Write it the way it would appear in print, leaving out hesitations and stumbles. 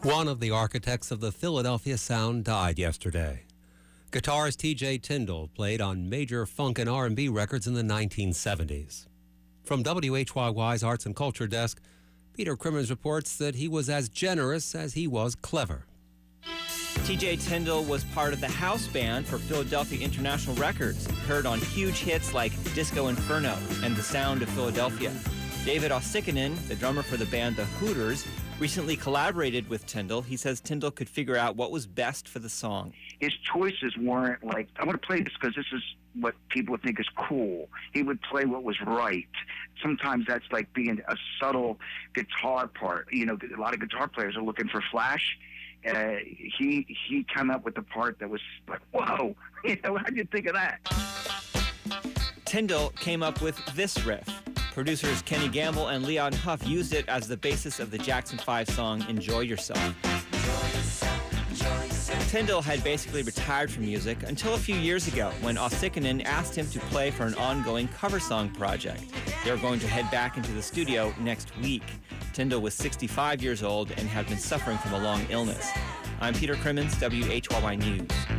One of the architects of the Philadelphia sound died yesterday. Guitarist T.J. Tyndall played on major funk and R&B records in the 1970s. From WHYY's Arts and Culture Desk, Peter Crimmins reports that he was as generous as he was clever. T.J. Tyndall was part of the house band for Philadelphia International Records, heard on huge hits like Disco Inferno and The Sound of Philadelphia. David Ossikinen, the drummer for the band The Hooters, recently collaborated with Tyndall. He says Tyndall could figure out what was best for the song. His choices weren't like, I want to play this because this is what people would think is cool. He would play what was right. Sometimes that's like being a subtle guitar part. You know, a lot of guitar players are looking for flash. He came up with the part that was like, whoa, you know, how'd you think of that? Tyndall came up with this riff. Producers Kenny Gamble and Leon Huff used it as the basis of the Jackson 5 song Enjoy Yourself. Tyndall had basically retired from music until a few years ago when Ossikinen asked him to play for an ongoing cover song project. They're going to head back into the studio next week. Tyndall was 65 years old and had been suffering from a long illness. I'm Peter Crimmins, WHYY News.